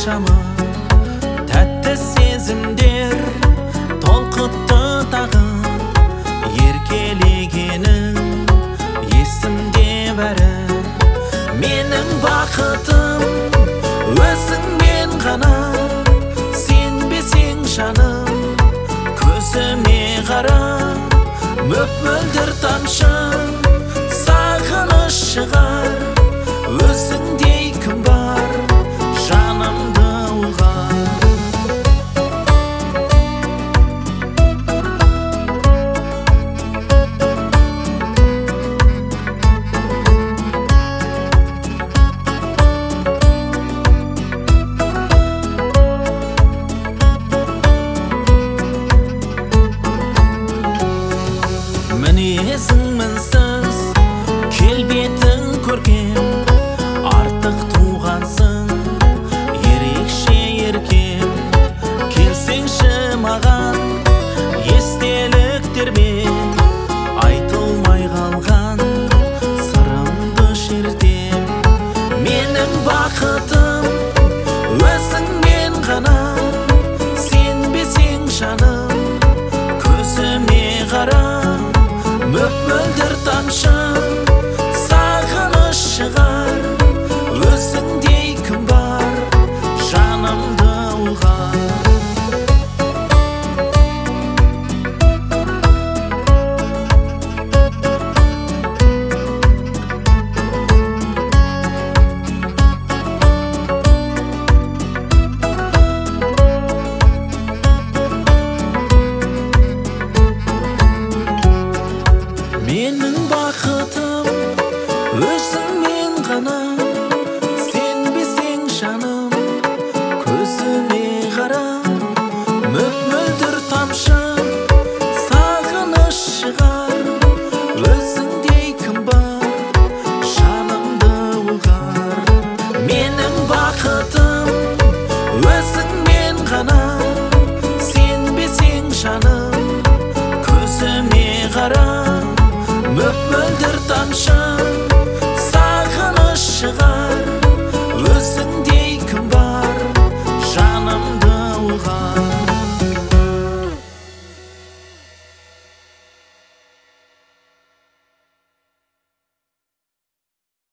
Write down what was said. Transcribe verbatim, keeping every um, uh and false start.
шамы, тәтті сезімдер толқытты тағы, еркелегенің есімде бәрі. Менің бақытым өзіңмен ғана, сенбесең жаным көзіме қара. Мөп-мөлдір тамшы сағыныш шығар, өзіңдей кім бар жанымды ұғар. Мінезің мінсіз, келбетің көркем, артық туғансың, ерекше еркем. Келсеңші маған естеліктермен, айтылмай қалған сырымды шертем. Менің бақытым өзіңмен ғана, сенбесең жаным көзіме қара. Мөп-мөлдір тамшы сағыныш шығар, өзіңдей кім бар жанымды ұғар. Менің бақытым өзіңмен ғана, сенбесең жаным